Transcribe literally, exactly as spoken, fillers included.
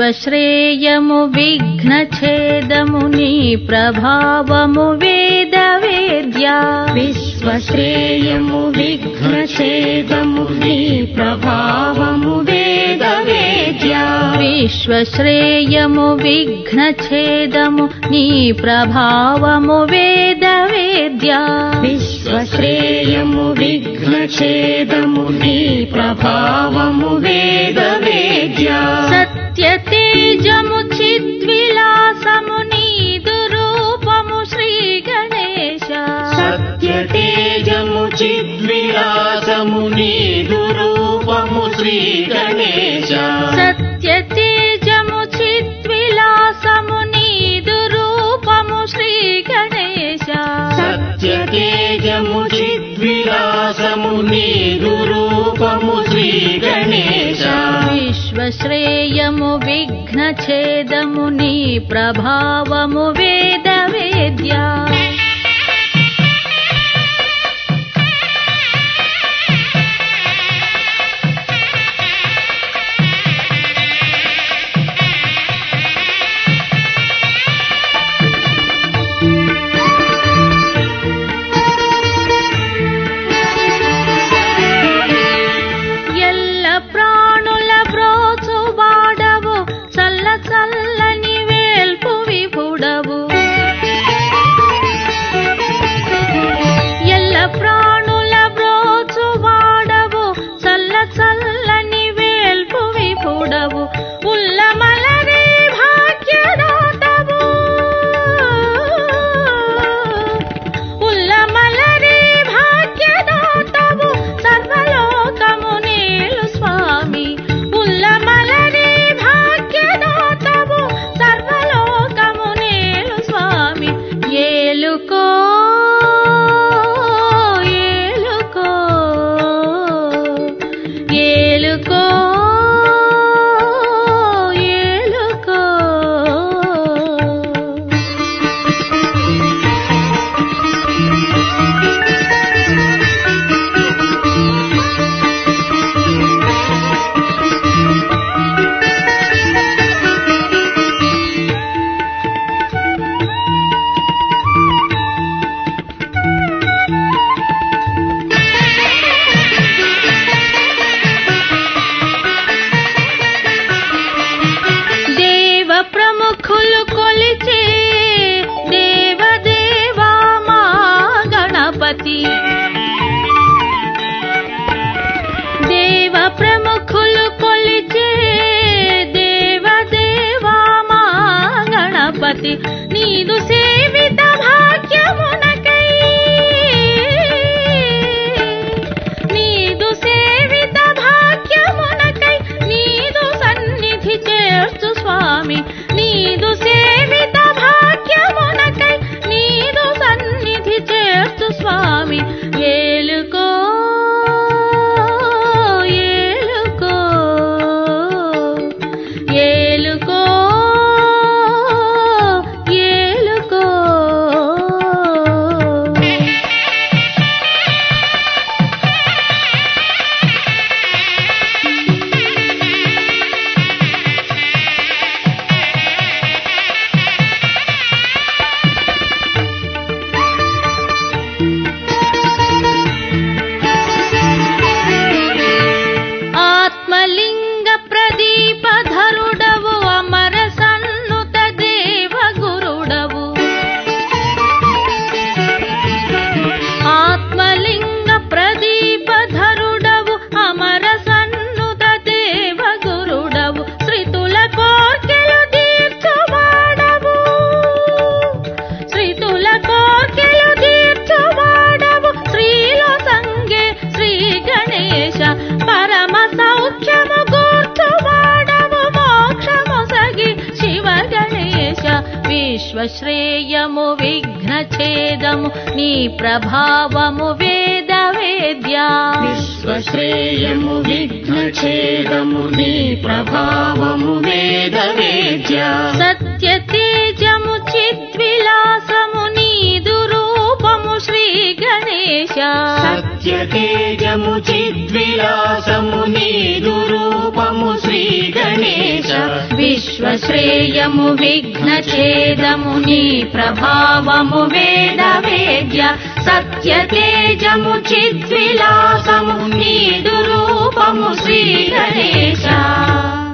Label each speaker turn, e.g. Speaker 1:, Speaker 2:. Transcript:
Speaker 1: విశ్వశ్రేయము విఘ్నఛేదము నీ ప్రభావము వేద వేద్యా
Speaker 2: విశ్వశ్రేయము విఘ్నఛేదము నీ ప్రభావము వేద వేద్యా
Speaker 1: విశ్వశ్రేయము విఘ్నఛేదము నీ ప్రభావము వేద వేద్యా
Speaker 2: విశ్వశ్రేయము విఘ్నఛేదము నీ ప్రభావము వేద వేద్యా
Speaker 1: సత్యతేజము చిద్విలాసము నీదు రూపము శ్రీ గణేశ
Speaker 2: సత్యతేజము చిద్విలాసము నీదు రూపము శ్రీ గణేశ
Speaker 1: సత్యతేజము చిద్విలాసము నీదు రూపము శ్రీ గణేశ
Speaker 2: సత్యతేజము చిద్విలాసము నీదు రూపము శ్రీ గణేశ
Speaker 1: విశ్వశ్రేయము విఘ్నఛేదము నీ ప్రభావము వేద వేద్యా చల్లని వేల్పు విపుడవు ఎల్ల ప్రాణుల బ్రోచు వాడవు చల్ల చల్లని వేల్పు విపుడవు ఉల్లమలరే భాగ్యదాతవు ఉల్లమలరే భాగ్యదాతవు సర్వలోకము నేలు స్వామి ఉల్లమలరే సర్వలోకము నేలు స్వామి ఏలుకో ఏలుకో ఏలుకో ఏలుకో ప్రముఖులు కొలిచే దేవదేవా మా గణపతి దేవ ప్రముఖులు కొలిచే దేవదేవా మా గణపతి నీదు సేవిత భాగ్యమునకై నీదు సేవిత భాగ్యమునకై నీదు సన్నిధి చేర్చు స్వామి నీదు సేవిత భాగ్యమునకై నీదు సన్నిధి చేర్చు స్వామి ఏలుకో ఏలుకో ఏలుకో ఏలుకో ఆత్మలింగ ప్రదీపధరుడవు అమర సన్నుత దేవ గురుడవు ఆత్మలింగ ప్రదీపధరుడవు అమర సన్నుత దేవ గురుడవు శ్రీతుల కోర్కెలు తీర్చువాడవు శ్రీతుల కోర్కెలు తీర్చువాడవు శ్రీలో సంగే శ్రీ గణేశ పరమ సౌఖ్యము గూర్చువాడవు మోక్షము సగి శివ గణేశ విశ్వశ్రేయము విఘ్నఛేదము నీ ప్రభావము వేద వేద్యా
Speaker 2: విశ్వశ్రేయము విఘ్నఛేదము నీ ప్రభావము వేద వేద్యా
Speaker 1: సత్యతేజము చిద్విలాసము నీదు రూపము శ్రీ గణేశ
Speaker 2: సత్య సత్యతేజము చిద్విలాసము నీదు రూపము శ్రీ గణేశ
Speaker 1: విశ్వశ్రేయము విఘ్నఛేదము నీ ప్రభావము వేద వేద్య సత్యతేజము చిద్విలాసము నీదు రూపము శ్రీ గణేశ